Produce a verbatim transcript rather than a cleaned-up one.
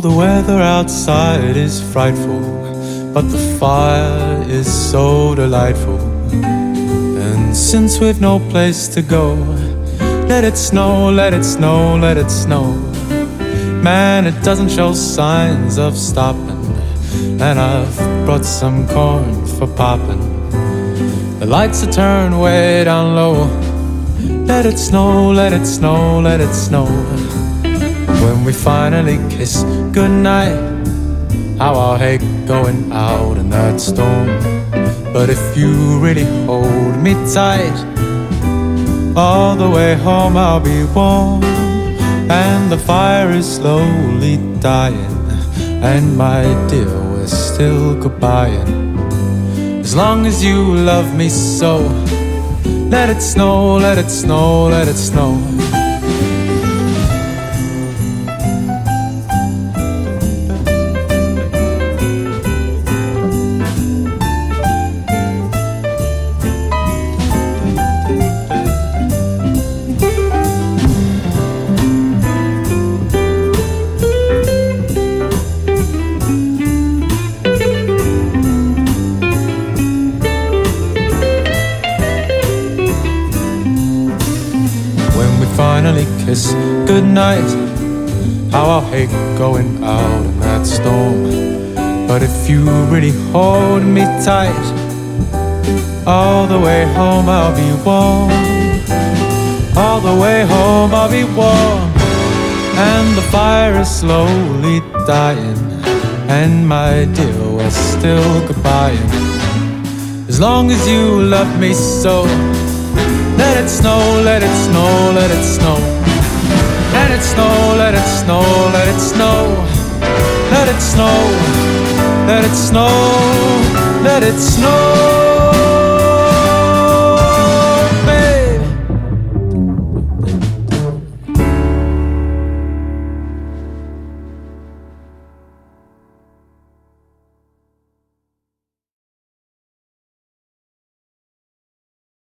the weather outside is frightful, but the fire is so delightful. And since we've no place to go, let it snow, let it snow, let it snow. Man, it doesn't show signs of stopping, and I've brought some corn for popping. The lights are turned way down low. Let it snow, let it snow, let it snow. When we finally kiss goodnight, how I'll hate going out in that storm. But if you really hold me tight, all the way home I'll be warm. And the fire is slowly dying, and my dear, we're still goodbying. As long as you love me so, let it snow, let it snow, let it snow. Finally kiss goodnight, how I'll hate going out in that storm. But if you really hold me tight, all the way home I'll be warm. All the way home I'll be warm. And the fire is slowly dying, and my dear, we're still goodbying. As long as you love me so, let it snow, let it snow, let it snow. Let it snow, let it snow, let it snow. Let it snow, let it snow, let it snow.